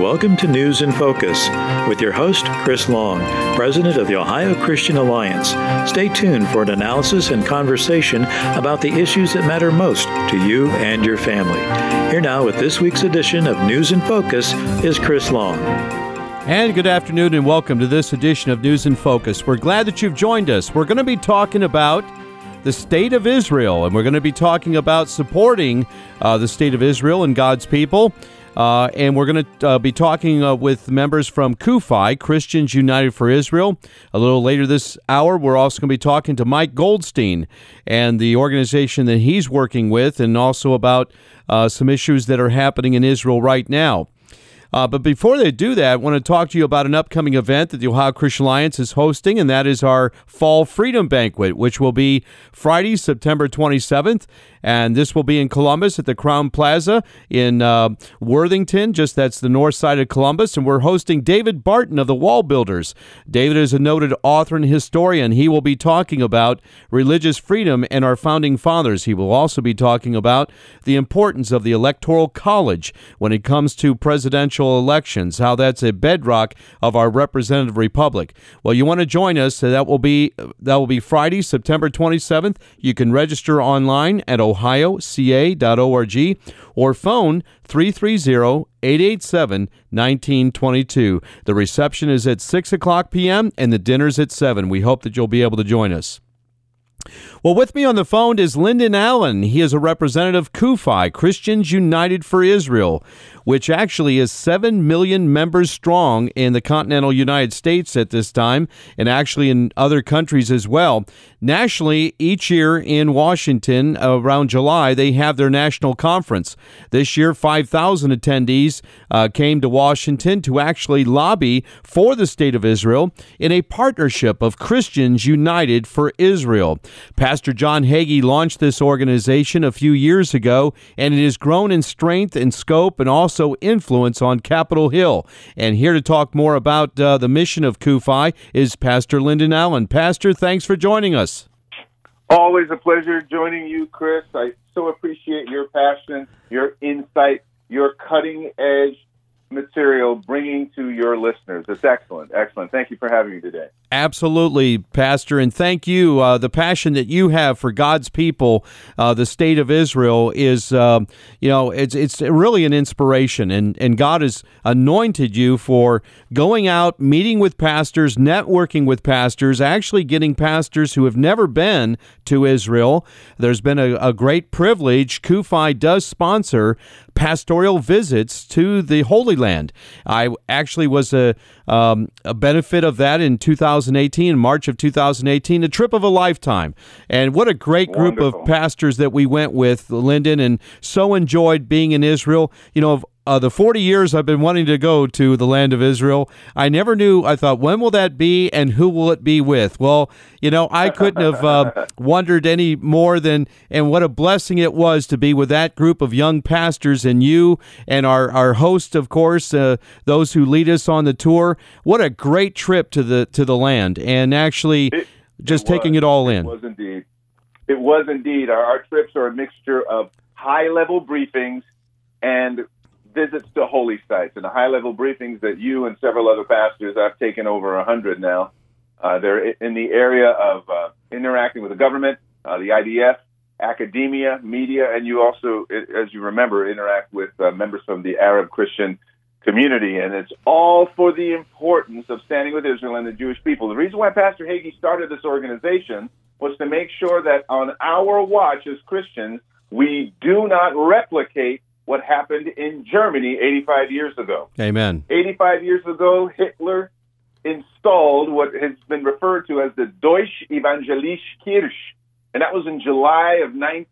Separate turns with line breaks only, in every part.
welcome to News in Focus with your host, Chris Long, President of the Ohio Christian Alliance. Stay tuned for an analysis and conversation about the issues that matter most to you and your family. Here now with this week's edition of News in Focus is Chris Long.
And good afternoon and welcome to this edition of News in Focus. We're glad that you've joined us. We're going to be talking about the state of Israel, and we're going to be talking about supporting the state of Israel and God's people. And we're going to be talking with members from CUFI, Christians United for Israel. A little later this hour, we're also going to be talking to Mike Goldstein and the organization that he's working with, and also about some issues that are happening in Israel right now. But before they do that, I want to talk to you about an upcoming event that the Ohio Christian Alliance is hosting, and that is our Fall Freedom Banquet, which will be Friday, September 27th. And this will be in Columbus at the Crown Plaza in Worthington, that's the north side of Columbus. And we're hosting David Barton of the Wall Builders. David is a noted author and historian. He will be talking about religious freedom and our founding fathers. He will also be talking about the importance of the Electoral College when it comes to presidential elections, how that's a bedrock of our representative republic. Well, you want to join us, so that will be Friday, September 27th. You can register online at ohioca.org or phone 330-887-1922. The reception is at 6 o'clock p.m. and the dinner's at 7. We hope that you'll be able to join us. Well, with me on the phone is Lyndon Allen. He is a representative of CUFI, Christians United for Israel, which actually is 7 million members strong in the continental United States at this time, and actually in other countries as well. Nationally, each year in Washington, around July, they have their national conference. This year, 5,000 attendees came to Washington to actually lobby for the state of Israel in a partnership of Christians United for Israel. Pastor John Hagee launched this organization a few years ago, and it has grown in strength and scope and also influence on Capitol Hill. And here to talk more about the mission of CUFI is Pastor Lyndon Allen. Pastor, thanks for joining us.
Always a pleasure joining you, Chris. I so appreciate your passion, your insight, your cutting-edge material bringing to your listeners. It's excellent. Excellent. Thank you for having me today.
Absolutely, Pastor, and thank you. The passion that you have for God's people, the state of Israel, is, it's really an inspiration, and God has anointed you for going out, meeting with pastors, networking with pastors, actually getting pastors who have never been to Israel. There's been a great privilege. CUFI does sponsor pastoral visits to the Holy Land. I actually was a benefit of that in 2018, in March of 2018, a trip of a lifetime. And what a great group of pastors that we went with, Lyndon, and so enjoyed being in Israel. You know, the 40 years I've been wanting to go to the land of Israel, I never knew. I thought, when will that be and who will it be with? Well, I couldn't have wondered any more than, and what a blessing it was to be with that group of young pastors and you and our host, of course, those who lead us on the tour. What a great trip to the land, and actually taking it all in.
It was indeed. It was indeed. Our trips are a mixture of high-level briefings and visits to holy sites, and the high-level briefings that you and several other pastors, I've taken over 100 now. They're in the area of interacting with the government, the IDF, academia, media, and you also, as you remember, interact with members from the Arab Christian community, and it's all for the importance of standing with Israel and the Jewish people. The reason why Pastor Hagee started this organization was to make sure that on our watch as Christians, we do not replicate what happened in Germany 85 years ago.
Amen.
85 years ago, Hitler installed what has been referred to as the Deutsche Evangelische Kirche, and that was in July of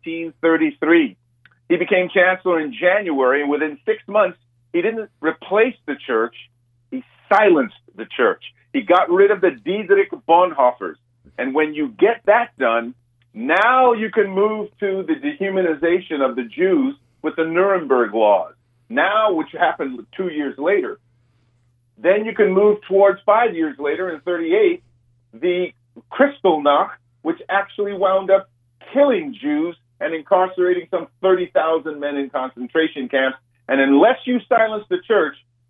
1933. He became chancellor in January, and within 6 months, he didn't replace the church, he silenced the church. He got rid of the Dietrich Bonhoeffers. And when you get that done, now you can move to the dehumanization of the Jews with the Nuremberg laws, now, which happened 2 years later. Then you can move towards 5 years later, in 1938, the Kristallnacht, which actually wound up killing Jews and incarcerating some 30,000 men in concentration camps. And unless you silence the church,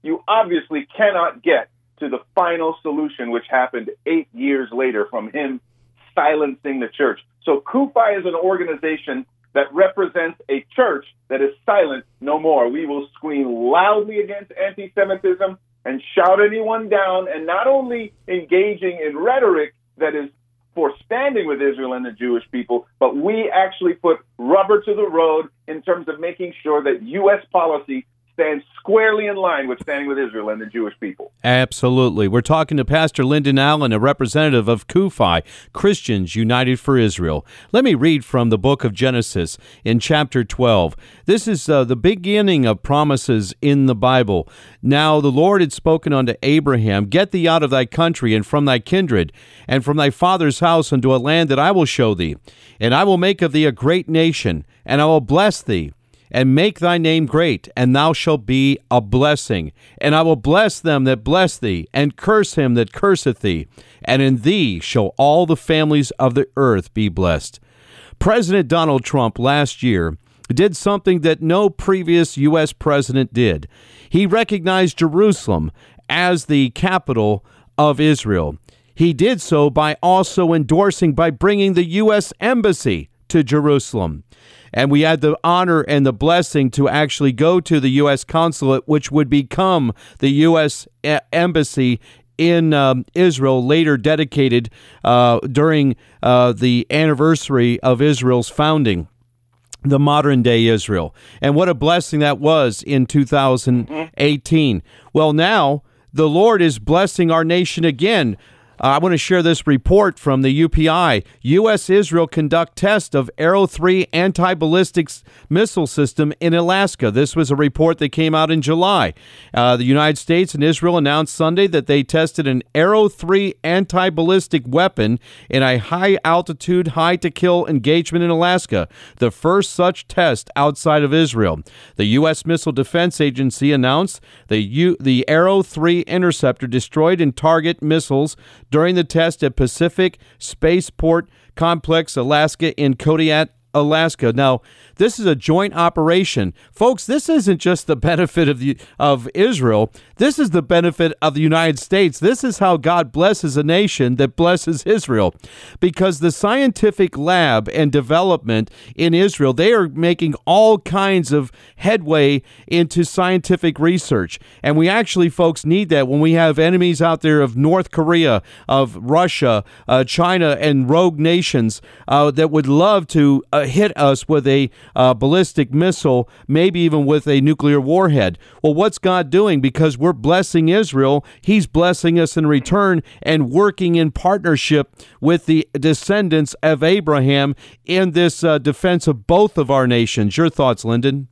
you obviously cannot get to the final solution, which happened 8 years later from him silencing the church. So CUFI is an organization that represents a church that is silent no more. We will scream loudly against anti-Semitism and shout anyone down, and not only engaging in rhetoric that is for standing with Israel and the Jewish people, but we actually put rubber to the road in terms of making sure that U.S. policy stands squarely in line with standing with Israel and the Jewish people.
Absolutely. We're talking to Pastor Lyndon Allen, a representative of CUFI, Christians United for Israel. Let me read from the book of Genesis in chapter 12. This is the beginning of promises in the Bible. Now the Lord had spoken unto Abraham, Get thee out of thy country and from thy kindred, and from thy father's house unto a land that I will show thee. And I will make of thee a great nation, and I will bless thee, and make thy name great, and thou shalt be a blessing. And I will bless them that bless thee, and curse him that curseth thee. And in thee shall all the families of the earth be blessed. President Donald Trump last year did something that no previous U.S. president did. He recognized Jerusalem as the capital of Israel. He did so by also endorsing, by bringing the U.S. Embassy to Jerusalem. And we had the honor and the blessing to actually go to the U.S. consulate, which would become the U.S. Embassy in Israel, later dedicated during the anniversary of Israel's founding, the modern-day Israel. And what a blessing that was in 2018. Well, now the Lord is blessing our nation again. I want to share this report from the UPI. U.S.-Israel conduct test of Arrow 3 anti-ballistic missile system in Alaska. This was a report that came out in July. The United States and Israel announced Sunday that they tested an Arrow 3 anti-ballistic weapon in a high-altitude, high-to-kill engagement in Alaska, the first such test outside of Israel. The U.S. Missile Defense Agency announced the Arrow 3 interceptor destroyed and target missiles during the test at Pacific Spaceport Complex, Alaska, in Kodiak, Alaska. Now, this is a joint operation. Folks, this isn't just the benefit of Israel. This is the benefit of the United States. This is how God blesses a nation that blesses Israel. Because the scientific lab and development in Israel, they are making all kinds of headway into scientific research. And we actually, folks, need that when we have enemies out there of North Korea, of Russia, China, and rogue nations that would love to hit us with a ballistic missile, maybe even with a nuclear warhead. Well, what's God doing? Because we're blessing Israel, He's blessing us in return and working in partnership with the descendants of Abraham in this defense of both of our nations. Your thoughts, Lyndon?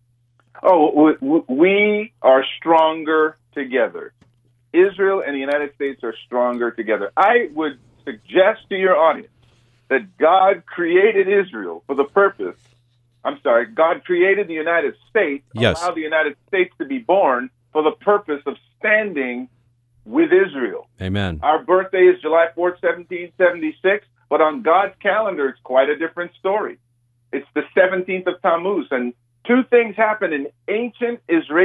Oh, we are stronger together. Israel and the United States are stronger together. I would suggest to your audience that God created Israel for the purpose, God created the United States,
yes,
allowed the United States to be born for the purpose of standing with Israel.
Amen.
Our birthday is July 4th, 1776, but on God's calendar, it's quite a different story. It's the 17th of Tammuz, and two things happen in ancient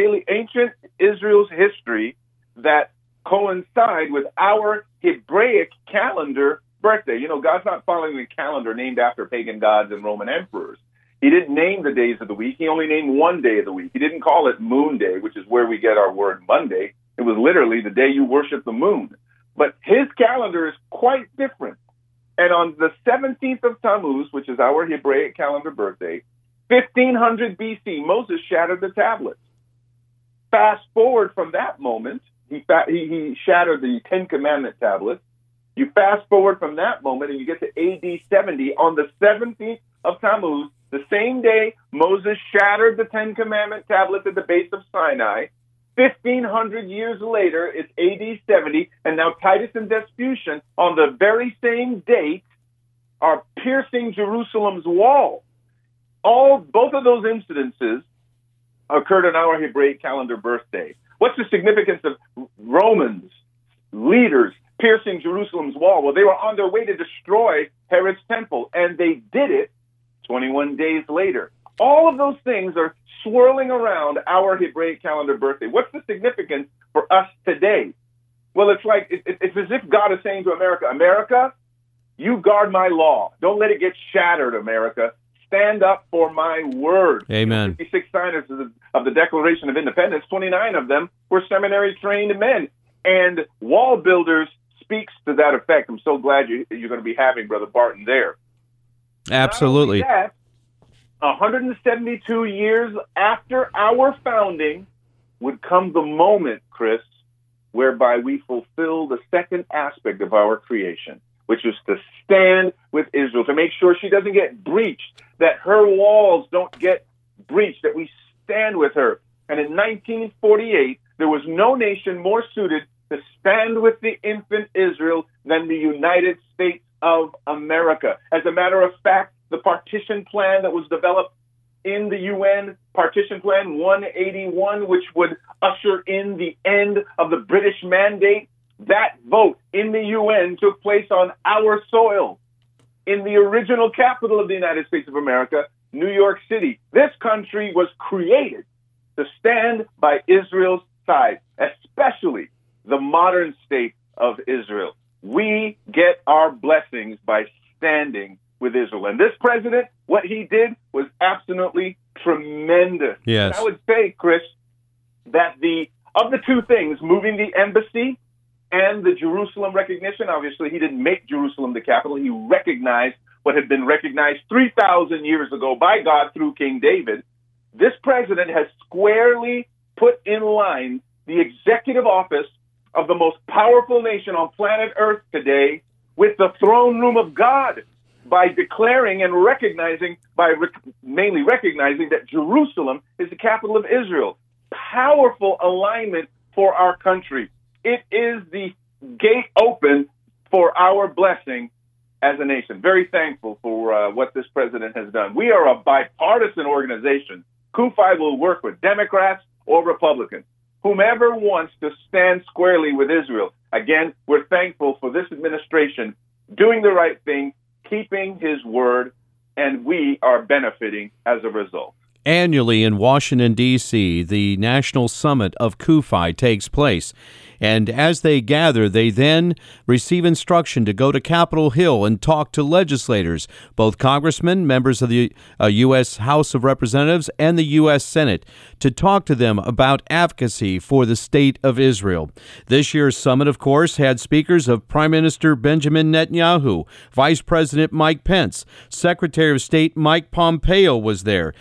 Israel's history that coincide with our Hebraic calendar birthday. You know, God's not following a calendar named after pagan gods and Roman emperors. He didn't name the days of the week. He only named one day of the week. He didn't call it Moon Day, which is where we get our word Monday. It was literally the day you worship the moon. But his calendar is quite different. And on the 17th of Tammuz, which is our Hebraic calendar birthday, 1500 BC, Moses shattered the tablets. Fast forward from that moment, he shattered the Ten Commandment tablets. You fast forward from that moment and you get to AD 70. On the 17th of Tammuz, the same day Moses shattered the Ten Commandment tablets at the base of Sinai, 1,500 years later, it's AD 70, and now Titus and Vespucian, on the very same date, are piercing Jerusalem's wall. Both of those incidences occurred on our Hebraic calendar birthday. What's the significance of Romans, leaders, piercing Jerusalem's wall? Well, they were on their way to destroy Herod's temple, and they did it 21 days later. All of those things are swirling around our Hebraic calendar birthday. What's the significance for us today? Well, it's like it's as if God is saying to America, America, you guard my law. Don't let it get shattered, America. Stand up for my word.
Amen.
56 signers of the Declaration of Independence, 29 of them were seminary-trained men. And Wall Builders speaks to that effect. I'm so glad you're going to be having Brother Barton there.
Absolutely.
Not only that, 172 years after our founding would come the moment, Chris, whereby we fulfill the second aspect of our creation, which is to stand with Israel, to make sure she doesn't get breached, that her walls don't get breached, that we stand with her. And in 1948, there was no nation more suited to stand with the infant Israel than the United States of America. As a matter of fact, the partition plan that was developed in the UN, Partition Plan 181, which would usher in the end of the British mandate, that vote in the UN took place on our soil, in the original capital of the United States of America, New York City. This country was created to stand by Israel's side, especially the modern state of Israel. We get our blessings by standing with Israel. And this president, what he did was absolutely tremendous.
Yes.
And I would say, Chris, that of the two things, moving the embassy and the Jerusalem recognition, obviously he didn't make Jerusalem the capital. He recognized what had been recognized 3,000 years ago by God through King David. This president has squarely put in line the executive office of the most powerful nation on planet Earth today with the throne room of God by declaring and recognizing, mainly recognizing that Jerusalem is the capital of Israel. Powerful alignment for our country. It is the gate open for our blessing as a nation. Very thankful for what this president has done. We are a bipartisan organization. CUFI will work with Democrats or Republicans, whomever wants to stand squarely with Israel. Again, we're thankful for this administration doing the right thing, keeping his word, and we are benefiting as a result.
Annually in Washington, D.C., the National Summit of CUFI takes place. And as they gather, they then receive instruction to go to Capitol Hill and talk to legislators, both congressmen, members of the U.S. House of Representatives, and the U.S. Senate, to talk to them about advocacy for the state of Israel. This year's summit, of course, had speakers of Prime Minister Benjamin Netanyahu, Vice President Mike Pence, Secretary of State Mike Pompeo was there,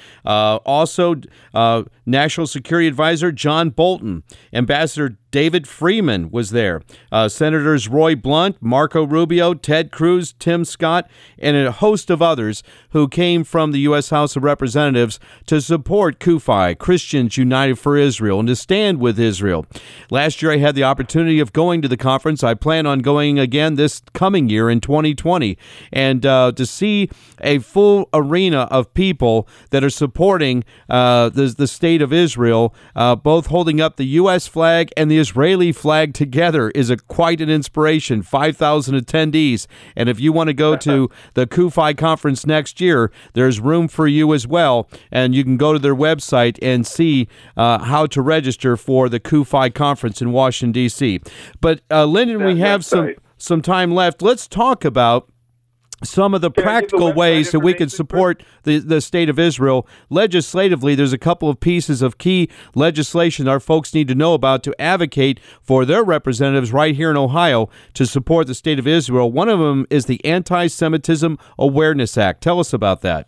also National Security Advisor John Bolton, Ambassador David Freeman was there. Senators Roy Blunt, Marco Rubio, Ted Cruz, Tim Scott, and a host of others who came from the U.S. House of Representatives to support CUFI, Christians United for Israel, and to stand with Israel. Last year I had the opportunity of going to the conference. I plan on going again this coming year in 2020, and to see a full arena of people that are supporting the state of Israel, both holding up the U.S. flag and the Israeli flag together is quite an inspiration. 5,000 attendees. And if you want to go to the CUFI conference next year, there's room for you as well. And you can go to their website and see how to register for the CUFI conference in Washington, D.C. But, Lyndon, we have some time left. Let's talk about some of the practical ways that we could support the state of Israel. Legislatively, there's a couple of pieces of key legislation our folks need to know about to advocate for their representatives right here in Ohio to support the state of Israel. One of them is the Anti-Semitism Awareness Act. Tell us about that.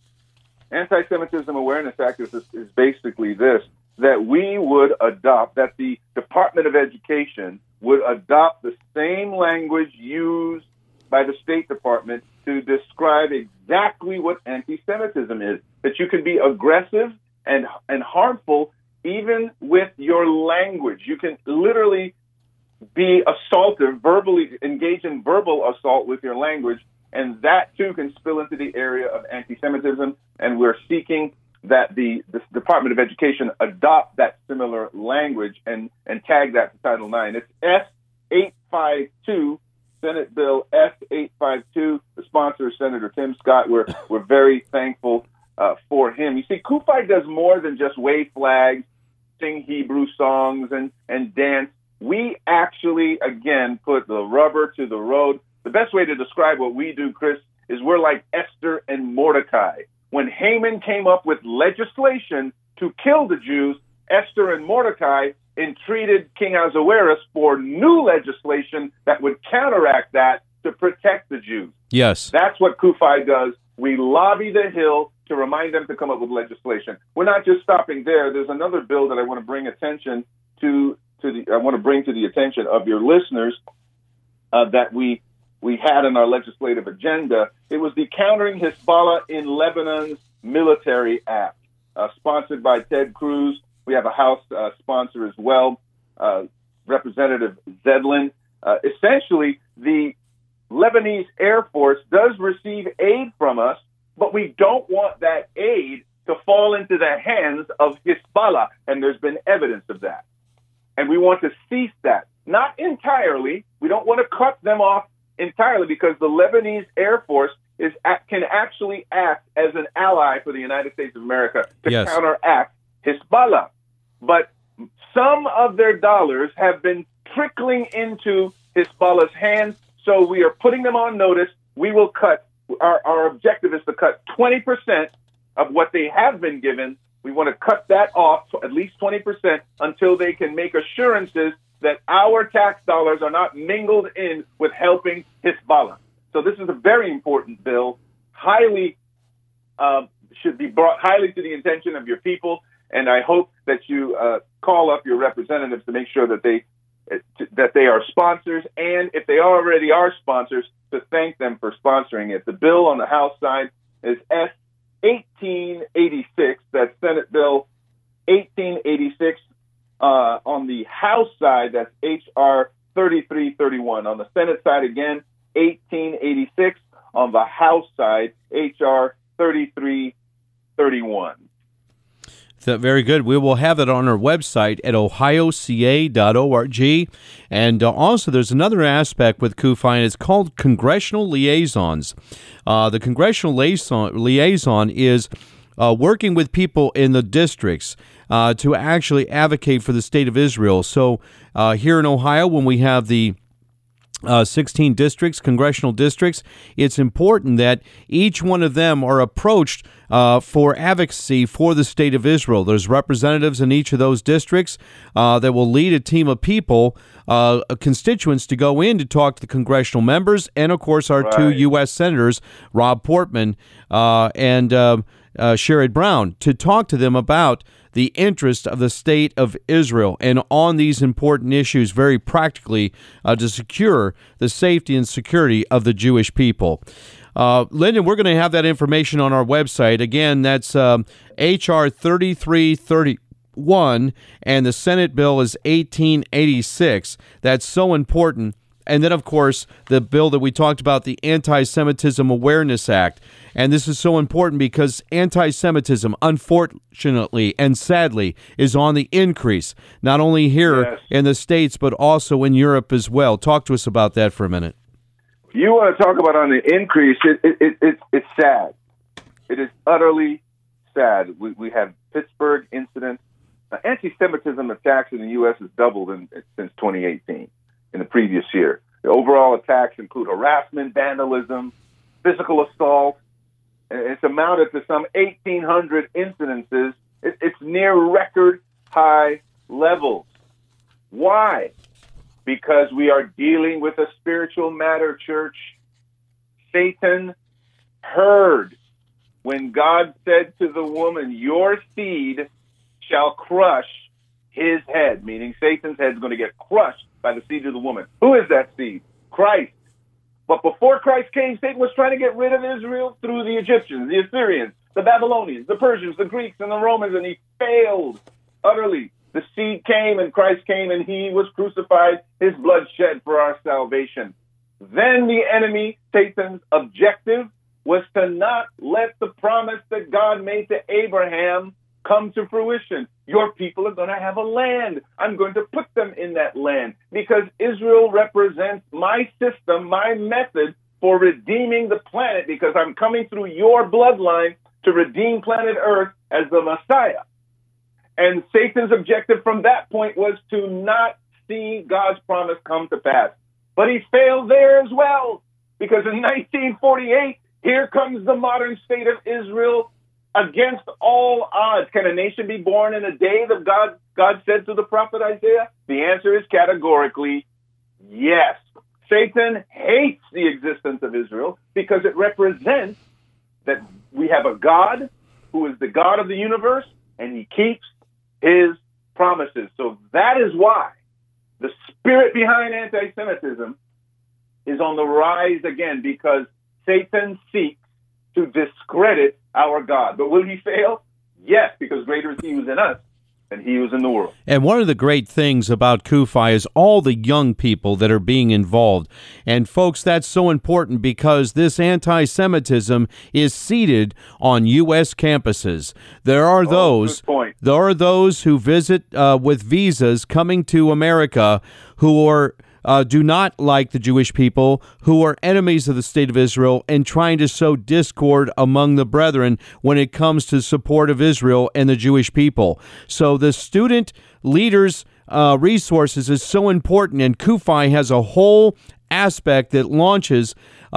Anti-Semitism Awareness Act is basically this, that we would adopt, that the Department of Education would adopt the same language used by the State Department to describe exactly what anti-Semitism is, that you can be aggressive and harmful even with your language. You can literally be assaultive, verbally engage in verbal assault with your language, and that too can spill into the area of anti-Semitism, and we're seeking that the Department of Education adopt that similar language and tag that to Title IX. It's S852, Senate Bill S852. The sponsor is Senator Tim Scott. We're very thankful for him. You see, CUFI does more than just wave flags, sing Hebrew songs, and dance. We actually, again, put the rubber to the road. The best way to describe what we do, Chris, is we're like Esther and Mordecai. When Haman came up with legislation to kill the Jews, Esther and Mordecai entreated King Ahasuerus for new legislation that would counteract that to protect the Jews.
Yes.
That's what CUFI does. We lobby the Hill to remind them to come up with legislation. We're not just stopping there. There's another bill that I want to bring attention to the attention of your listeners that we had in our legislative agenda. It was the Countering Hezbollah in Lebanon's Military Act, sponsored by Ted Cruz. We have a House sponsor as well, Representative Zedlin. Essentially, the Lebanese Air Force does receive aid from us, but we don't want that aid to fall into the hands of Hezbollah, and there's been evidence of that. And we want to cease that. Not entirely. We don't want to cut them off entirely, because the Lebanese Air Force can actually act as an ally for the United States of America to counteract Hezbollah. But some of their dollars have been trickling into Hezbollah's hands, so we are putting them on notice. We will cut, our objective is to cut 20% of what they have been given. We want to cut that off to at least 20% until they can make assurances that our tax dollars are not mingled in with helping Hezbollah. So this is a very important bill, should be brought highly to the attention of your people, and I hope that you call up your representatives to make sure that they are sponsors, and if they already are sponsors, to thank them for sponsoring it. The bill on the House side is S 1886. That's Senate Bill 1886. On the House side, that's H.R. 3331. On the Senate side, again, 1886. On the House side, H.R. 3331.
Very good. We will have it on our website at ohioca.org. And also, there's another aspect with CUFI, and it's called Congressional Liaisons. The Congressional Liaison is working with people in the districts to actually advocate for the state of Israel. So here in Ohio, when we have the 16 districts, congressional districts, it's important that each one of them are approached for advocacy for the state of Israel. There's representatives in each of those districts that will lead a team of people, constituents, to go in to talk to the congressional members, and of course our two U.S. senators, Rob Portman and Sherrod Brown, to talk to them about the interest of the state of Israel and on these important issues very practically to secure the safety and security of the Jewish people. Lyndon, we're going to have that information on our website. Again, that's H.R. 3331, and the Senate bill is 1886. That's so important. And then, of course, the bill that we talked about, the Anti-Semitism Awareness Act. And this is so important because anti-Semitism, unfortunately and sadly, is on the increase, not only here in the States, but also in Europe as well. Talk to us about that for a minute.
You want to talk about on the increase, it's sad. It is utterly sad. We have Pittsburgh incidents. Anti-Semitism attacks in the U.S. has doubled since 2018. In the previous year. The overall attacks include harassment, vandalism, physical assault. It's amounted to some 1,800 incidences. It's near record high levels. Why? Because we are dealing with a spiritual matter, church. Satan heard when God said to the woman, your seed shall crush his head, meaning Satan's head is going to get crushed by the seed of the woman. Who is that seed? Christ. But before Christ came, Satan was trying to get rid of Israel through the Egyptians, the Assyrians, the Babylonians, the Persians, the Greeks, and the Romans, and he failed utterly. The seed came, and Christ came, and he was crucified, his blood shed for our salvation. Then the enemy, Satan's objective, was to not let the promise that God made to Abraham come to fruition. Your people are going to have a land. I'm going to put them in that land because Israel represents my system, my method for redeeming the planet, because I'm coming through your bloodline to redeem planet Earth as the Messiah. And Satan's objective from that point was to not see God's promise come to pass. But he failed there as well, because in 1948, here comes the modern state of Israel against all odds. Can a nation be born in a day that God said to the prophet Isaiah? The answer is categorically yes. Satan hates the existence of Israel because it represents that we have a God who is the God of the universe, and he keeps his promises. So that is why the spirit behind anti-Semitism is on the rise again, because Satan seeks to discredit our God. But will he fail? Yes, because greater is he who is in us than he who is in the world.
And one of the great things about CUFI is all the young people that are being involved. And folks, that's so important because this anti-Semitism is seated on U.S. campuses. There are those who visit with visas coming to America who are do not like the Jewish people, who are enemies of the state of Israel, and trying to sow discord among the brethren when it comes to support of Israel and the Jewish people. So the student leaders resources is so important, and CUFI has a whole aspect that launches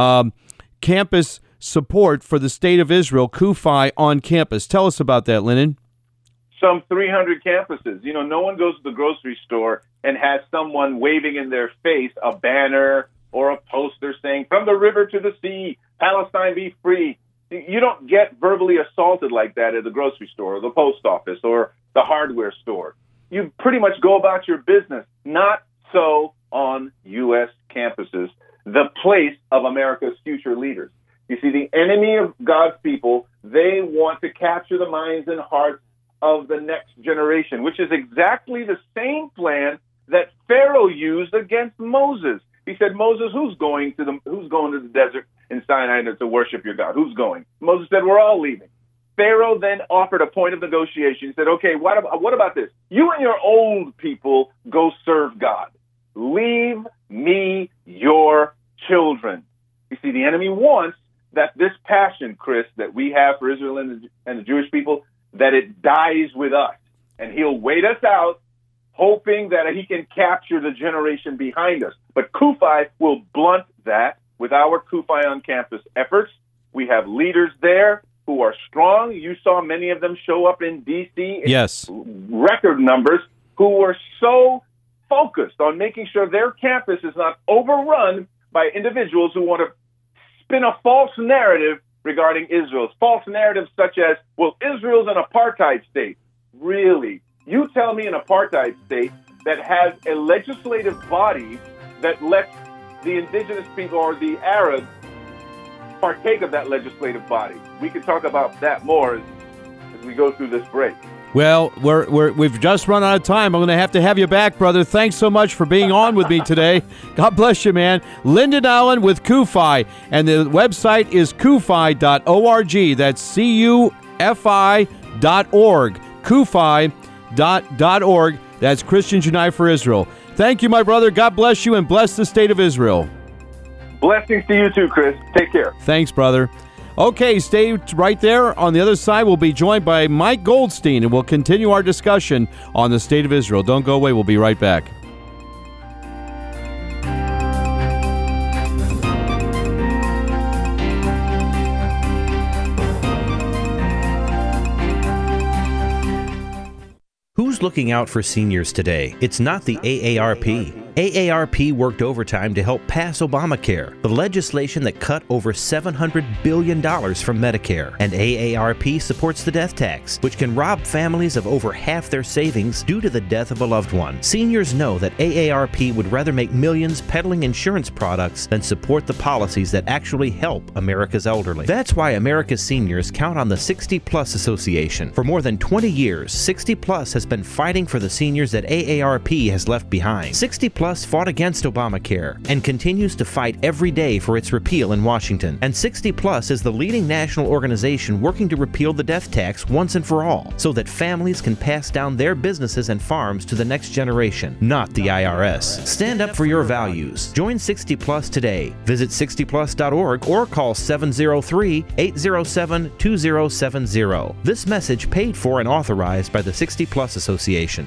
campus support for the state of Israel, CUFI on campus. Tell us about that, Lennon.
Some 300 campuses. You know, no one goes to the grocery store and has someone waving in their face a banner or a poster saying, "From the river to the sea, Palestine be free." You don't get verbally assaulted like that at the grocery store or the post office or the hardware store. You pretty much go about your business. Not so on U.S. campuses, the place of America's future leaders. You see, the enemy of God's people, they want to capture the minds and hearts of the next generation, which is exactly the same plan that Pharaoh used against Moses. He said, "Moses, who's going to the desert in Sinai to worship your God? Who's going?" Moses said, "We're all leaving." Pharaoh then offered a point of negotiation. He said, "Okay, what about this? You and your old people go serve God. Leave me your children." You see, the enemy wants that this passion, Chris, that we have for Israel and the Jewish people, that it dies with us. And he'll wait us out, hoping that he can capture the generation behind us. But CUFI will blunt that with our CUFI on campus efforts. We have leaders there who are strong. You saw many of them show up in D.C. in record numbers, who were so focused on making sure their campus is not overrun by individuals who want to spin a false narrative regarding Israel. False narratives such as, well, Israel's an apartheid state. Really? You tell me an apartheid state that has a legislative body that lets the indigenous people or the Arabs partake of that legislative body. We can talk about that more as we go through this break.
Well, we've just run out of time. I'm going to have you back, brother. Thanks so much for being on with me today. God bless you, man. Lyndon Allen with CUFI, and the website is cufi.org. That's CUFI.org. CUFI.org. That's Christians Unite for Israel. Thank you, my brother. God bless you and bless the state of Israel.
Blessings to you too, Chris. Take care.
Thanks, brother. Okay, stay right there. On the other side, we'll be joined by Mike Goldstein, and we'll continue our discussion on the state of Israel. Don't go away. We'll be right back.
Who's looking out for seniors today? It's not the AARP. AARP worked overtime to help pass Obamacare, the legislation that cut over $700 billion from Medicare. And AARP supports the death tax, which can rob families of over half their savings due to the death of a loved one. Seniors know that AARP would rather make millions peddling insurance products than support the policies that actually help America's elderly. That's why America's seniors count on the 60 Plus Association. For more than 20 years, 60 Plus has been fighting for the seniors that AARP has left behind. 60 Plus Plus fought against Obamacare and continues to fight every day for its repeal in Washington. And 60 Plus is the leading national organization working to repeal the death tax once and for all, so that families can pass down their businesses and farms to the next generation, not the IRS. Stand up for your values. Join 60 Plus today. Visit 60plus.org or call 703-807-2070. This message paid for and authorized by the 60 Plus Association.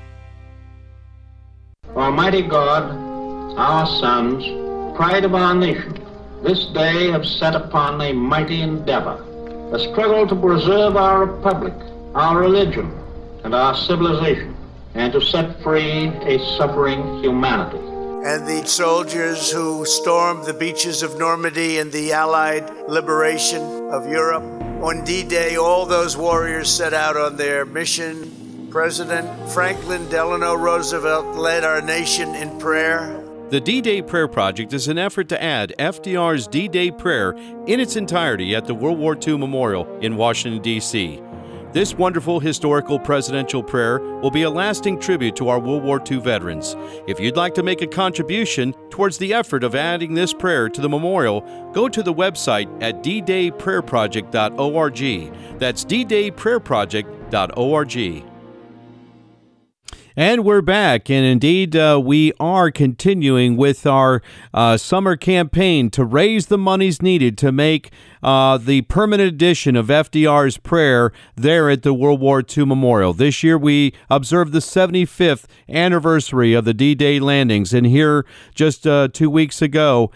Almighty God, our sons, pride of our nation, this day have set upon a mighty endeavor, a struggle to preserve our republic, our religion, and our civilization, and to set free a suffering humanity.
And the soldiers who stormed the beaches of Normandy in the Allied liberation of Europe. On D-Day, all those warriors set out on their mission. President Franklin Delano Roosevelt led our nation in prayer.
The D-Day Prayer Project is an effort to add FDR's D-Day prayer in its entirety at the World War II Memorial in Washington, D.C. This wonderful historical presidential prayer will be a lasting tribute to our World War II veterans. If you'd like to make a contribution towards the effort of adding this prayer to the memorial, go to the website at ddayprayerproject.org. That's ddayprayerproject.org. And we're back, and indeed we are continuing with our summer campaign to raise the monies needed to make the permanent edition of FDR's prayer there at the World War II Memorial. This year we observed the 75th anniversary of the D-Day landings, and here just 2 weeks ago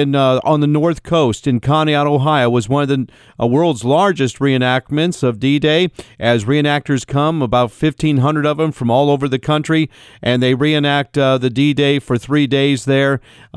on the North Coast in Conneaut, Ohio, was one of the world's largest reenactments of D-Day, as reenactors come, about 1,500 of them from all over the country, and they reenact the D-Day for 3 days there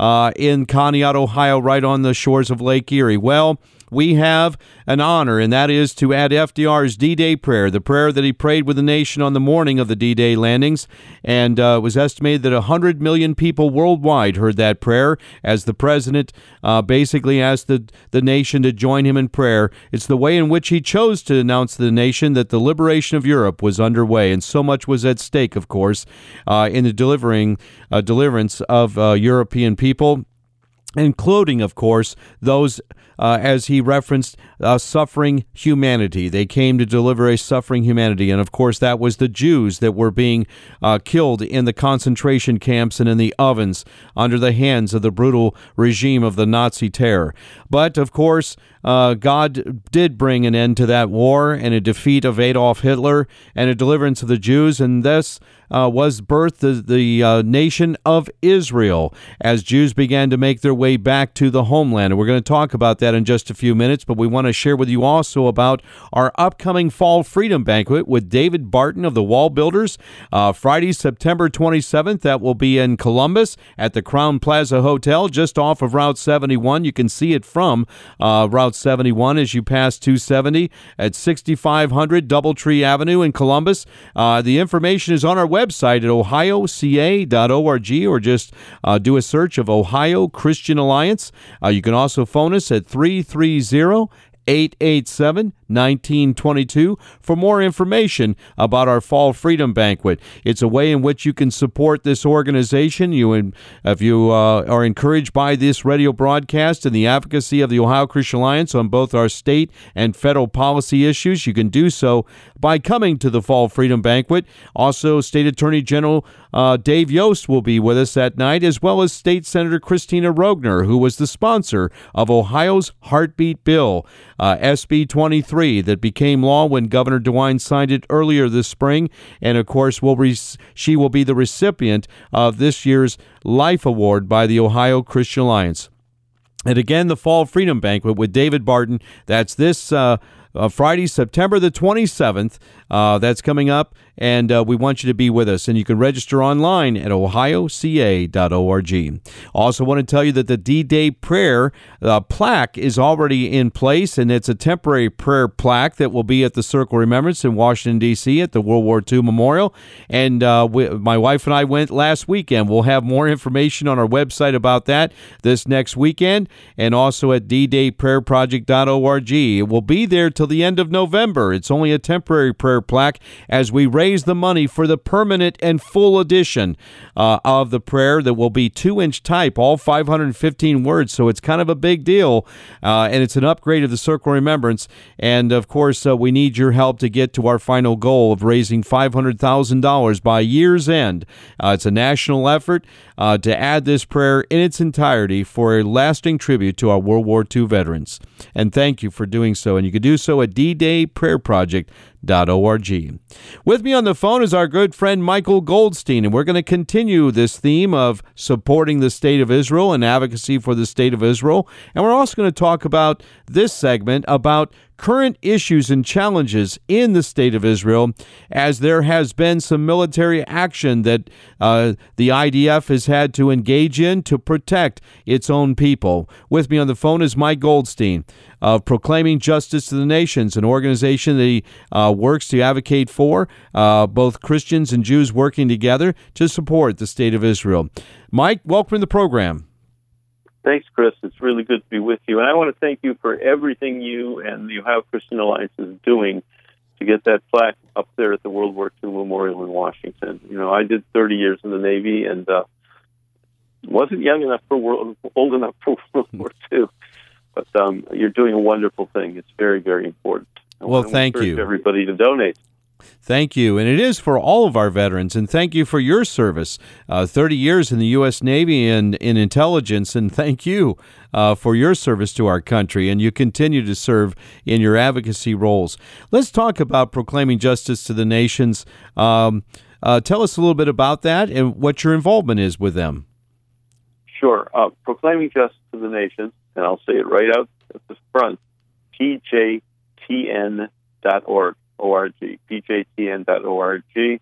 in Conneaut, Ohio, right on the shores of Lake Erie. Well, we have an honor, and that is to add FDR's D-Day prayer, the prayer that he prayed with the nation on the morning of the D-Day landings. And it was estimated that 100 million people worldwide heard that prayer as the president basically asked the nation to join him in prayer. It's the way in which he chose to announce to the nation that the liberation of Europe was underway, and so much was at stake, of course, in the deliverance of European people, including, of course, those, as he referenced, suffering humanity. They came to deliver a suffering humanity. And, of course, that was the Jews that were being killed in the concentration camps and in the ovens under the hands of the brutal regime of the Nazi terror. But, of course, God did bring an end to that war and a defeat of Adolf Hitler and a deliverance of the Jews, and this was birthed the nation of Israel as Jews began to make their way back to the homeland. And we're going to talk about that in just a few minutes, but we want to share with you also about our upcoming Fall Freedom Banquet with David Barton of the Wall Builders. Friday, September 27th, that will be in Columbus at the Crown Plaza Hotel just off of Route 71. You can see it from Route 71 as you pass 270 at 6500 Doubletree Avenue in Columbus. The information is on our website at ohioca.org, or just do a search of Ohio Christian Alliance. You can also phone us at 330-887-1922 for more information about our Fall Freedom Banquet. It's a way in which you can support this organization. If you are encouraged by this radio broadcast and the advocacy of the Ohio Christian Alliance on both our state and federal policy issues, you can do so by coming to the Fall Freedom Banquet. Also, State Attorney General Dave Yost will be with us that night, as well as State Senator Christina Rogner, who was the sponsor of Ohio's Heartbeat Bill, SB 23, that became law when Governor DeWine signed it earlier this spring. And, of course, she will be the recipient of this year's Life Award by the Ohio Christian Alliance. And again, the Fall Freedom Banquet with David Barton, that's this Friday, September the 27th. That's coming up, and we want you to be with us. And you can register online at ohioca.org. Also want to tell you that the D-Day prayer plaque is already in place, and it's a temporary prayer plaque that will be at the Circle Remembrance in Washington, D.C. at the World War II Memorial. And my wife and I went last weekend. We'll have more information on our website about that this next weekend, and also at ddayprayerproject.org. It will be there till until the end of November. It's only a temporary prayer plaque as we raise the money for the permanent and full edition of the prayer that will be 2-inch type, all 515 words, so it's kind of a big deal, and it's an upgrade of the Circle of Remembrance. And, of course, we need your help to get to our final goal of raising $500,000 by year's end. It's a national effort to add this prayer in its entirety for a lasting tribute to our World War II veterans. And thank you for doing so. And you can do so at ddayprayerproject.org. With me on the phone is our good friend Michael Goldstein, and we're going to continue this theme of supporting the State of Israel and advocacy for the State of Israel. And we're also going to talk about this segment about current issues and challenges in the State of Israel, as there has been some military action that the IDF has had to engage in to protect its own people. With me on the phone is Mike Goldstein of Proclaiming Justice to the Nations, an organization that he works to advocate for both Christians and Jews working together to support the State of Israel. Mike, welcome to the program.
Thanks, Chris. It's really good to be with you. And I want to thank you for everything you and the Ohio Christian Alliance is doing to get that plaque up there at the World War II Memorial in Washington. You know, I did 30 years in the Navy and wasn't old enough for World War II. But you're doing a wonderful thing. It's very, very important.
Well, thank you.
Everybody to donate.
Thank you. And it is for all of our veterans. And thank you for your service. 30 years in the U.S. Navy and in intelligence. And thank you for your service to our country. And you continue to serve in your advocacy roles. Let's talk about Proclaiming Justice to the Nations. Tell us a little bit about that and what your involvement is with them.
Sure. Proclaiming Justice to the Nations, and I'll say it right out at the front, pjtn.org. pjtn.org.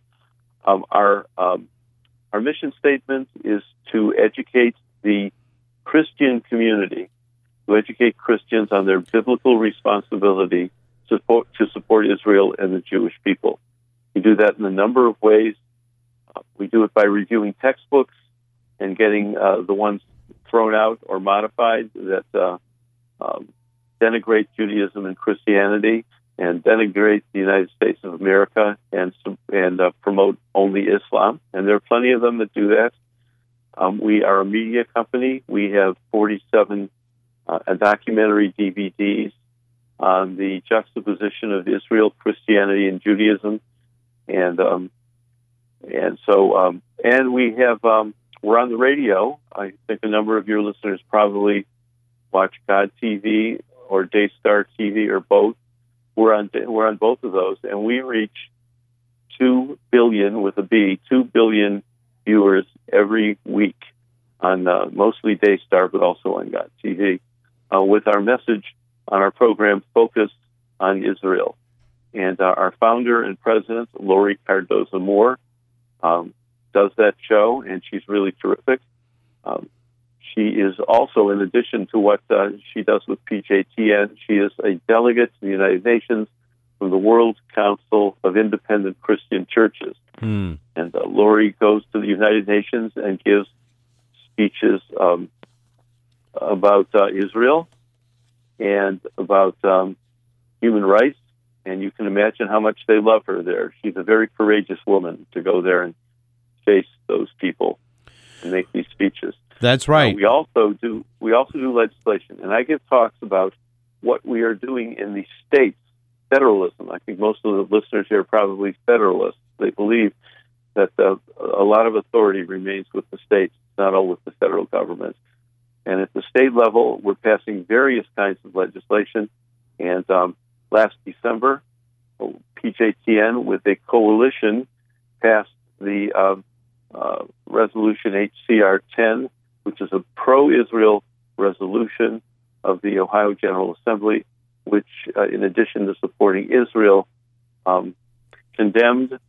Our mission statement is to educate the Christian community, to educate Christians on their biblical responsibility to support Israel and the Jewish people. We do that in a number of ways. We do it by reviewing textbooks and getting the ones thrown out or modified that denigrate Judaism and Christianity and denigrate the United States of America and promote only Islam. And there are plenty of them that do that. We are a media company. We have 47 documentary DVDs on the juxtaposition of Israel, Christianity, and Judaism. And we have we're on the radio. I think a number of your listeners probably watch God TV or Daystar TV or both. We're on both of those, and we reach 2 billion with a B, 2 billion viewers every week on mostly Daystar, but also on God TV, with our message on our program focused on Israel. And our founder and president, Lori Cardoza Moore, does that show, and she's really terrific. She is also, in addition to what she does with PJTN, she is a delegate to the United Nations from the World Council of Independent Christian Churches. And Lori goes to the United Nations and gives speeches about Israel and about human rights. And you can imagine how much they love her there. She's a very courageous woman to go there and face those people and make these speeches.
That's right.
We also do legislation, and I give talks about what we are doing in the states. Federalism. I think most of the listeners here are probably federalists. They believe that a lot of authority remains with the states, not all with the federal government. And at the state level, we're passing various kinds of legislation. And last December, PJTN, with a coalition, passed the Resolution HCR 10, which is a pro-Israel resolution of the Ohio General Assembly, which, in addition to supporting Israel, condemned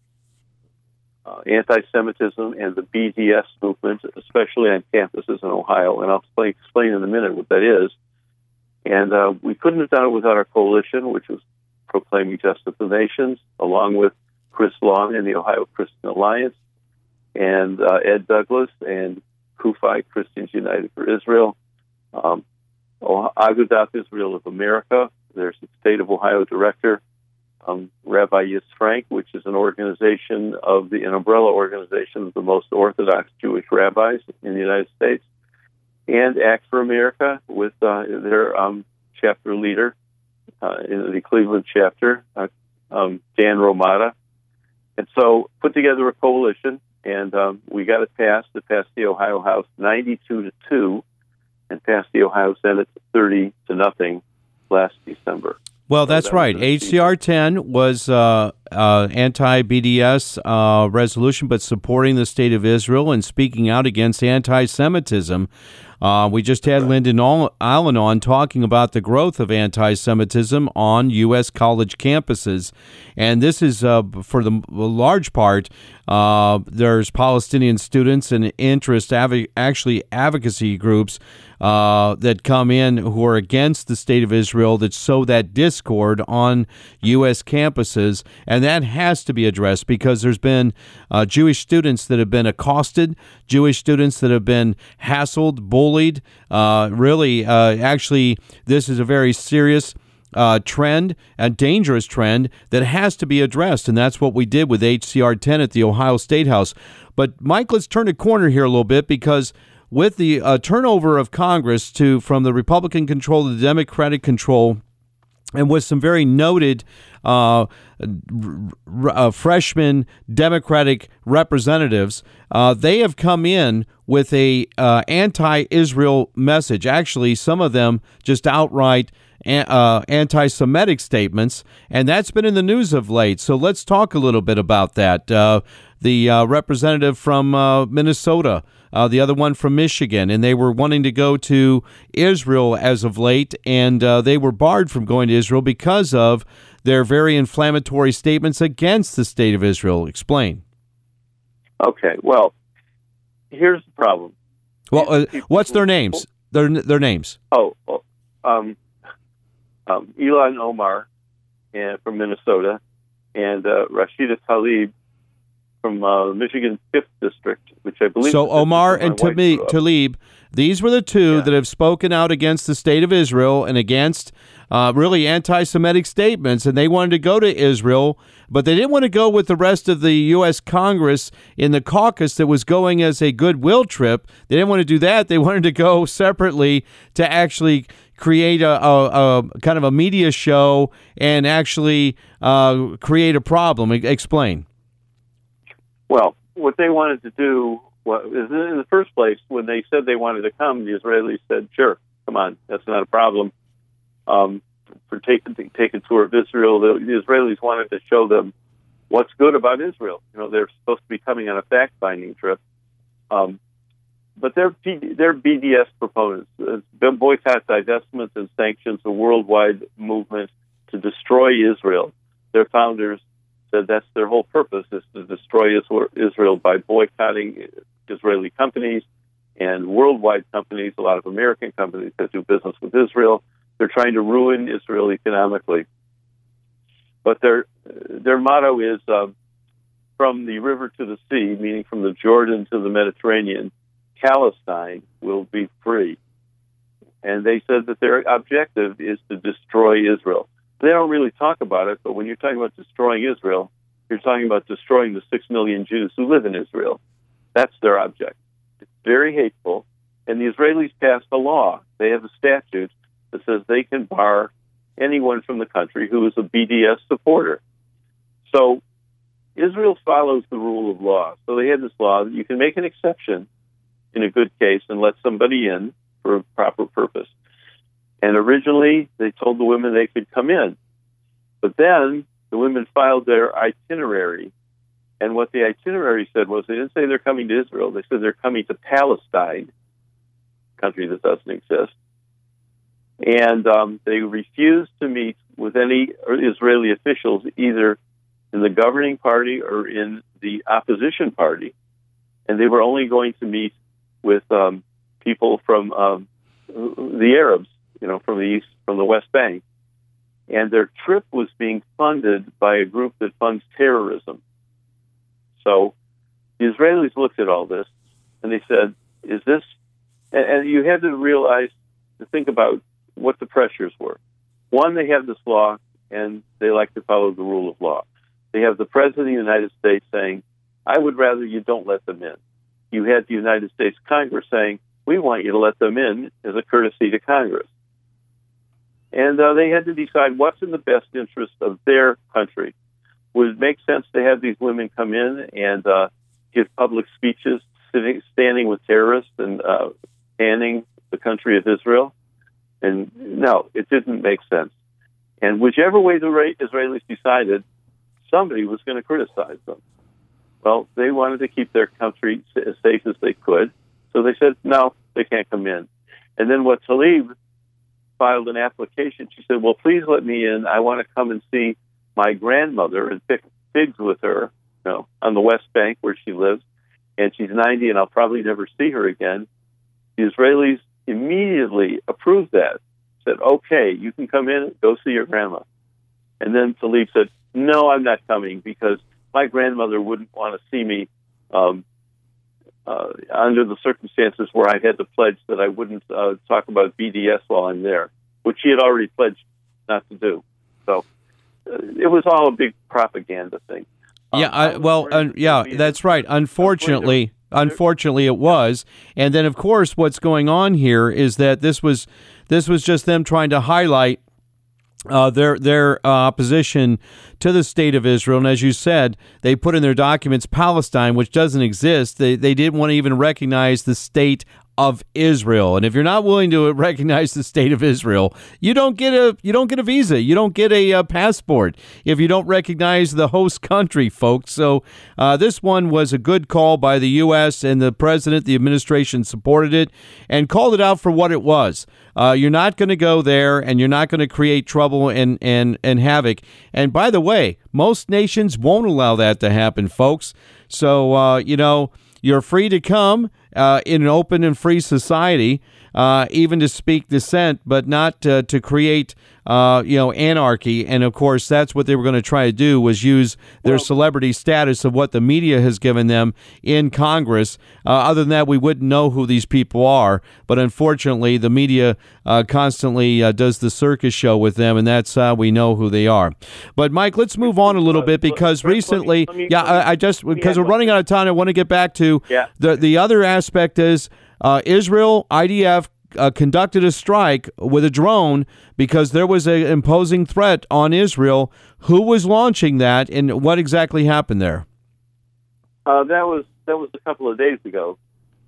anti-Semitism and the BDS movement, especially on campuses in Ohio. And I'll explain in a minute what that is. And we couldn't have done it without our coalition, which was Proclaiming Justice to the Nations, along with Chris Long and the Ohio Christian Alliance, and Ed Douglas and Kufi, Christians United for Israel, Agudath Israel of America, There's the State of Ohio director, Rabbi Yisfrank, which is an umbrella organization of the most Orthodox Jewish rabbis in the United States, and Act for America with their chapter leader in the Cleveland chapter, Dan Romata. And so put together a coalition, and we got it passed. It passed the Ohio House 92-2 and passed the Ohio Senate 30-0 last December.
Well, that's right. HCR 10 was anti-BDS resolution, but supporting the state of Israel and speaking out against anti-Semitism. We just had Lyndon Allen on talking about the growth of anti-Semitism on U.S. college campuses. And this is, for the large part, there's Palestinian students and advocacy groups that come in who are against the state of Israel that sow that discord on U.S. campuses. And that has to be addressed because there's been Jewish students that have been accosted, Jewish students that have been hassled, bullied. Actually, this is a very serious trend, a dangerous trend that has to be addressed, and that's what we did with HCR 10 at the Ohio State House. But, Mike, let's turn a corner here a little bit because with the turnover of Congress from the Republican control to the Democratic control, and with some very noted freshman Democratic representatives, they have come in with a anti-Israel message. Actually, some of them just outright anti-Semitic statements, and that's been in the news of late. So let's talk a little bit about that. The representative from Minnesota, the other one from Michigan, and they were wanting to go to Israel as of late, and they were barred from going to Israel because of their very inflammatory statements against the state of Israel. Explain.
Okay, well, here's the problem.
Well, what's their names? Their names.
Ilan Omar from Minnesota, and Rashida Tlaib from Michigan 5th District, which I believe...
So Omar and Tlaib, these were the two that have spoken out against the state of Israel and against really anti-Semitic statements, and they wanted to go to Israel, but they didn't want to go with the rest of the U.S. Congress in the caucus that was going as a goodwill trip. They didn't want to do that. They wanted to go separately to actually create a kind of a media show and actually create a problem. Explain.
Well, what they wanted to do is, in the first place, when they said they wanted to come, the Israelis said, sure, come on, that's not a problem. For take a tour of Israel, the Israelis wanted to show them what's good about Israel. You know, they're supposed to be coming on a fact-finding trip. But they're BDS proponents. Boycott, divestments, and sanctions, a worldwide movement to destroy Israel. Their founders said that's their whole purpose, is to destroy Israel by boycotting Israeli companies and worldwide companies, a lot of American companies that do business with Israel. They're trying to ruin Israel economically. But their motto is from the river to the sea, meaning from the Jordan to the Mediterranean, Palestine will be free. And they said that their objective is to destroy Israel. They don't really talk about it, but when you're talking about destroying Israel, you're talking about destroying the 6 million Jews who live in Israel. That's their object. It's very hateful. And the Israelis passed a law. They have a statute that says they can bar anyone from the country who is a BDS supporter. So Israel follows the rule of law. So they had this law that you can make an exception in a good case and let somebody in for a proper purpose. And originally, they told the women they could come in. But then the women filed their itinerary. And what the itinerary said was, they didn't say they're coming to Israel. They said they're coming to Palestine, a country that doesn't exist. And they refused to meet with any Israeli officials, either in the governing party or in the opposition party. And they were only going to meet with people from the Arabs, from the East, from the West Bank. And their trip was being funded by a group that funds terrorism. So the Israelis looked at all this and they said, is this, and you had to realize, to think about what the pressures were. One, they have this law, and they like to follow the rule of law. They have the President of the United States saying, I would rather you don't let them in. You had the United States Congress saying, we want you to let them in as a courtesy to Congress. And they had to decide what's in the best interest of their country. Would it make sense to have these women come in and give public speeches standing with terrorists and banning the country of Israel? And no, it didn't make sense. And whichever way the Israelis decided, somebody was going to criticize them. Well, they wanted to keep their country as safe as they could, so they said, no, they can't come in. And then what Tlaib filed an application. She said, well, please let me in. I want to come and see my grandmother and pick figs with her, on the West Bank where she lives. And she's 90, and I'll probably never see her again. The Israelis immediately approved that, said, okay, you can come in and go see your grandma. And then Tlaib said, no, I'm not coming because my grandmother wouldn't want to see me under the circumstances where I had to pledge that I wouldn't talk about BDS while I'm there, which she had already pledged not to do. So it was all a big propaganda thing.
That's right. Unfortunately, it was. And then, of course, what's going on here is that this was just them trying to highlight their opposition to the state of Israel. And as you said, they put in their documents Palestine, which doesn't exist. They didn't want to even recognize the state of Israel. And if you're not willing to recognize the state of Israel, you don't get a visa. You don't get a passport if you don't recognize the host country, folks. So this one was a good call by the U.S. and the president. The administration supported it and called it out for what it was. You're not going to go there, and you're not going to create trouble and havoc. And by the way, most nations won't allow that to happen, folks. So, you're free to come in an open and free society, even to speak dissent, but not to create, anarchy. And of course, that's what they were going to try to do, was use their celebrity status of what the media has given them in Congress. Other than that, we wouldn't know who these people are. But unfortunately, the media constantly does the circus show with them, and that's how we know who they are. But Mike, let's move on a little bit because recently, because we're running out of time, I want to get back to the other aspect is Israel, IDF, conducted a strike with a drone because there was an imposing threat on Israel. Who was launching that, and what exactly happened there?
That was a couple of days ago.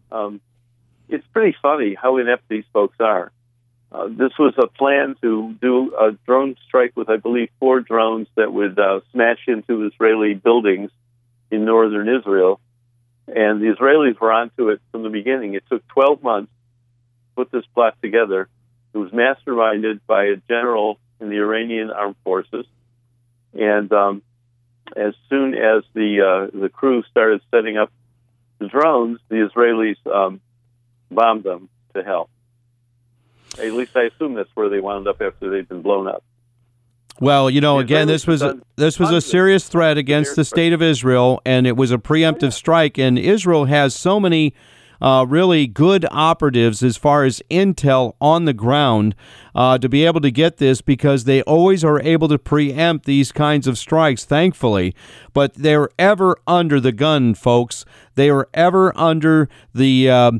It's pretty funny how inept these folks are. This was a plan to do a drone strike with, I believe, 4 drones that would smash into Israeli buildings in northern Israel. And the Israelis were onto it from the beginning. It took 12 months to put this plot together. It was masterminded by a general in the Iranian armed forces. And as soon as the crew started setting up the drones, the Israelis bombed them to hell. At least I assume that's where they wound up after they'd been blown up.
Well, again, this was a serious threat against the state of Israel, and it was a preemptive strike. And Israel has so many really good operatives as far as intel on the ground to be able to get this, because they always are able to preempt these kinds of strikes, thankfully. But they're ever under the gun, folks. They are ever under the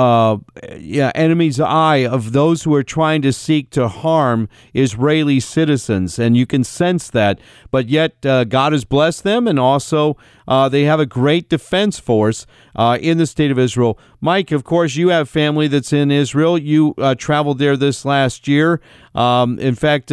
enemy's eye of those who are trying to seek to harm Israeli citizens, and you can sense that. But yet God has blessed them, and also they have a great defense force in the state of Israel. Mike, of course, you have family that's in Israel. You traveled there this last year. In fact,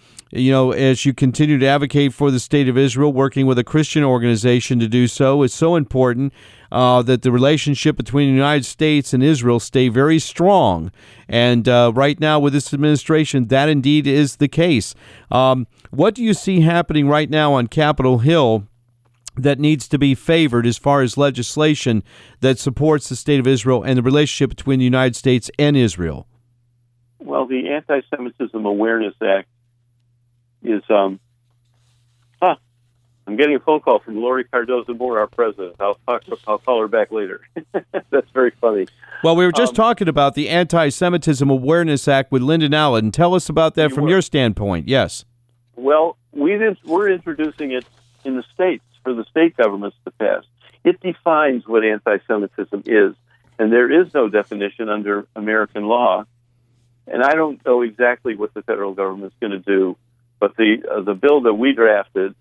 as you continue to advocate for the state of Israel, working with a Christian organization to do so is so important. That the relationship between the United States and Israel stay very strong. And right now with this administration, that indeed is the case. What do you see happening right now on Capitol Hill that needs to be favored as far as legislation that supports the state of Israel and the relationship between the United States and Israel?
Well, the Anti-Semitism Awareness Act is I'm getting a phone call from Lori Cardozo-Moore, our president. I'll call her back later. That's very funny.
Well, we were just talking about the Anti-Semitism Awareness Act with Lyndon Allen. Tell us about that from your standpoint. Yes.
Well, we're introducing it in the states for the state governments to pass. It defines what anti-Semitism is, and there is no definition under American law. And I don't know exactly what the federal government's going to do, but the bill that we drafted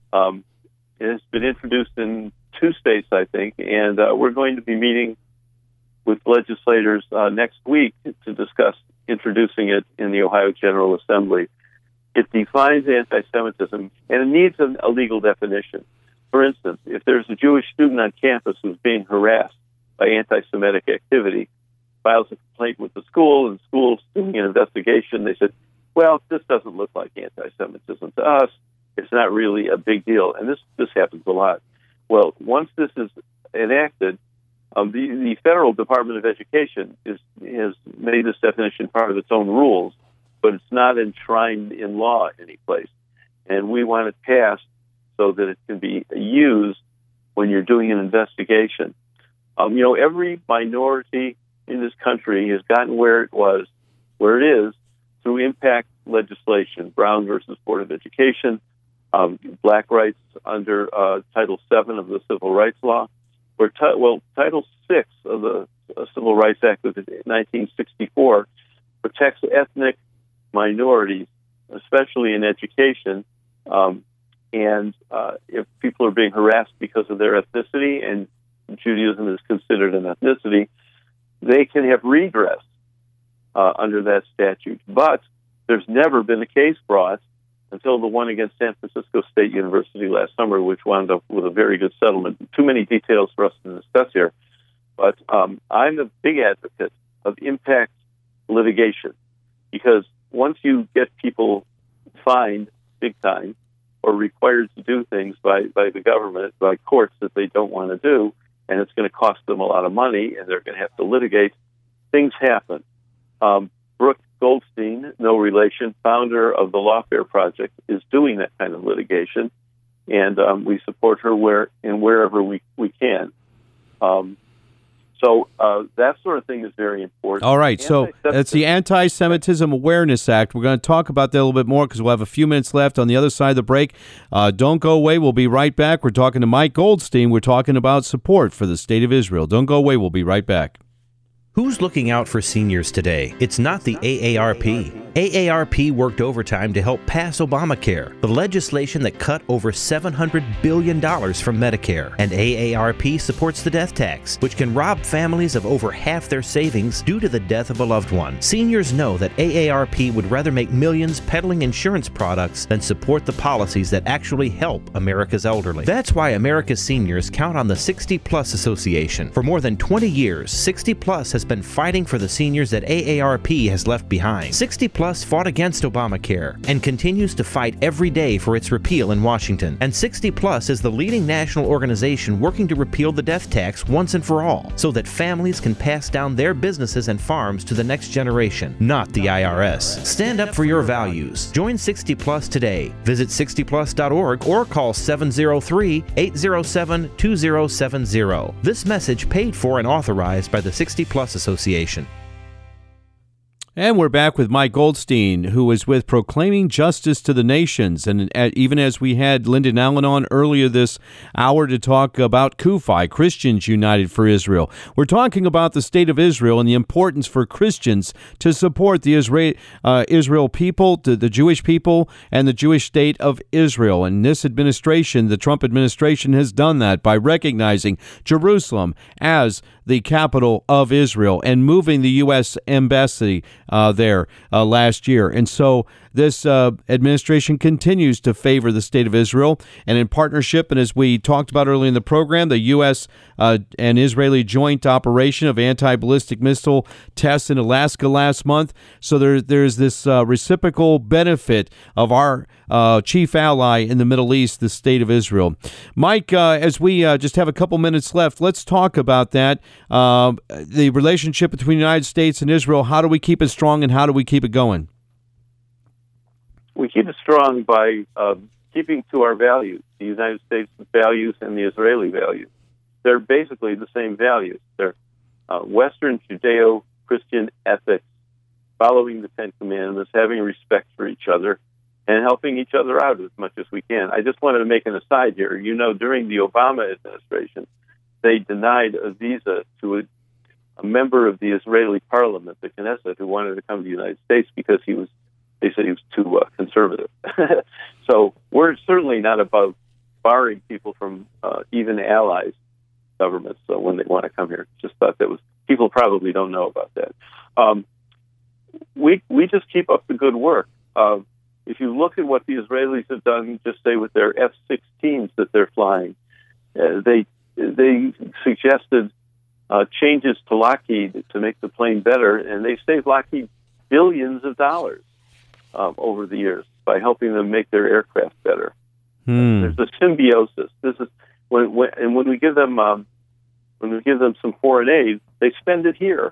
has been introduced in 2 states, I think, and we're going to be meeting with legislators next week to discuss introducing it in the Ohio General Assembly. It defines anti-Semitism, and it needs a legal definition. For instance, if there's a Jewish student on campus who's being harassed by anti-Semitic activity, files a complaint with the school, and the school's doing an investigation, they said, well, this doesn't look like anti-Semitism to us. It's not really a big deal. And this happens a lot. Well, once this is enacted, the Federal Department of Education has made this definition part of its own rules, but it's not enshrined in law any place. And we want it passed so that it can be used when you're doing an investigation. Every minority in this country has gotten where it is through impact legislation, Brown versus Board of Education, black rights under Title VII of the Civil Rights Law, or Title VI of the Civil Rights Act of 1964 protects ethnic minorities, especially in education. And if people are being harassed because of their ethnicity, and Judaism is considered an ethnicity, they can have redress under that statute. But there's never been a case brought until the one against San Francisco State University last summer, which wound up with a very good settlement. Too many details for us to discuss here. But I'm a big advocate of impact litigation, because once you get people fined big time or required to do things by the government, by courts that they don't want to do, and it's going to cost them a lot of money, and they're going to have to litigate, things happen. Brooke Goldstein, no relation, founder of the Lawfare Project, is doing that kind of litigation, and we support her wherever we can. So that sort of thing is very important.
All right, so that's the Anti-Semitism Awareness Act. We're going to talk about that a little bit more because we'll have a few minutes left on the other side of the break. Don't go away. We'll be right back. We're talking to Mike Goldstein. We're talking about support for the state of Israel. Don't go away. We'll be right back.
Who's looking out for seniors today? It's not the AARP. AARP worked overtime to help pass Obamacare, the legislation that cut over $700 billion from Medicare. And AARP supports the death tax, which can rob families of over half their savings due to the death of a loved one. Seniors know that AARP would rather make millions peddling insurance products than support the policies that actually help America's elderly. That's why America's seniors count on the 60 Plus Association. For more than 20 years, 60 Plus has been fighting for the seniors that AARP has left behind. 60 Plus fought against Obamacare and continues to fight every day for its repeal in Washington. And 60 Plus is the leading national organization working to repeal the death tax once and for all, so that families can pass down their businesses and farms to the next generation, not the IRS. Stand up for your values. Join 60 Plus today. Visit 60plus.org or call 703-807-2070. This message paid for and authorized by the 60 Plus Association.
And we're back with Mike Goldstein, who is with Proclaiming Justice to the Nations. And even as we had Lyndon Allen on earlier this hour to talk about CUFI, Christians United for Israel, we're talking about the state of Israel and the importance for Christians to support the Israel people, the Jewish people, and the Jewish state of Israel. And this administration, the Trump administration, has done that by recognizing Jerusalem as the capital of Israel and moving the U.S. embassy there last year. And so this administration continues to favor the state of Israel, and in partnership, and as we talked about earlier in the program, the U.S. and Israeli joint operation of anti-ballistic missile tests in Alaska last month. So there's this reciprocal benefit of our chief ally in the Middle East, the state of Israel. Mike, as we just have a couple minutes left, let's talk about that. The relationship between the United States and Israel, how do we keep it strong and how do we keep it going?
We keep it strong by keeping to our values, the United States values and the Israeli values. They're basically the same values. They're Western Judeo-Christian ethics, following the Ten Commandments, having respect for each other, and helping each other out as much as we can. I just wanted to make an aside here. You know, during the Obama administration, they denied a visa to a member of the Israeli parliament, the Knesset, who wanted to come to the United States because they said he was too conservative. So we're certainly not about barring people from even allies governments when they want to come here. Just thought that was, people probably don't know about that. We just keep up the good work. If you look at what the Israelis have done, just say with their F-16s that they're flying, they suggested changes to Lockheed to make the plane better, and they saved Lockheed billions of dollars over the years by helping them make their aircraft better. There's a symbiosis. This is when we give them some foreign aid, they spend it here,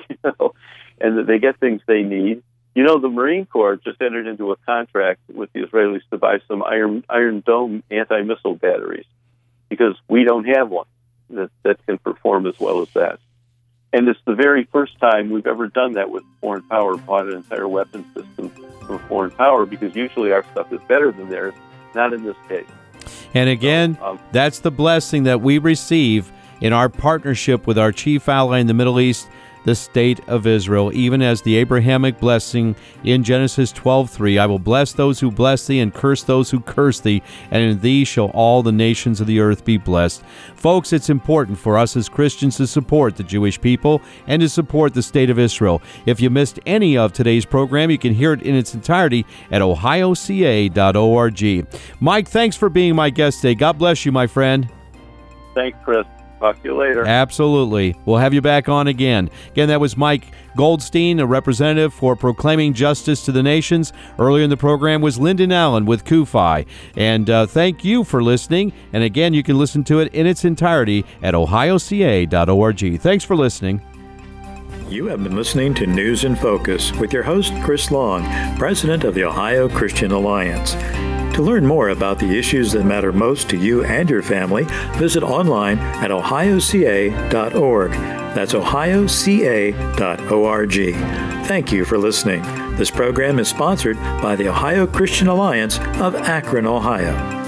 and they get things they need. You know, the Marine Corps just entered into a contract with the Israelis to buy some Iron Dome anti-missile batteries because we don't have one that can perform as well as that. And it's the very first time we've ever done that with foreign power, bought an entire weapon system from foreign power, because usually our stuff is better than theirs, not in this case.
And again, that's the blessing that we receive in our partnership with our chief ally in the Middle East, the State of Israel, even as the Abrahamic blessing in Genesis 12:3, I will bless those who bless thee and curse those who curse thee, and in thee shall all the nations of the earth be blessed. Folks, it's important for us as Christians to support the Jewish people and to support the State of Israel. If you missed any of today's program, you can hear it in its entirety at ohioca.org. Mike, thanks for being my guest today. God bless you, my friend.
Thanks, Chris. Talk to you later.
Absolutely. We'll have you back on again. Again, that was Mike Goldstein, a representative for Proclaiming Justice to the Nations. Earlier in the program was Lyndon Allen with CUFI. And thank you for listening. And again, you can listen to it in its entirety at ohioca.org. Thanks for listening.
You have been listening to News in Focus with your host, Chris Long, president of the Ohio Christian Alliance. To learn more about the issues that matter most to you and your family, visit online at ohioca.org. That's ohioca.org. Thank you for listening. This program is sponsored by the Ohio Christian Alliance of Akron, Ohio.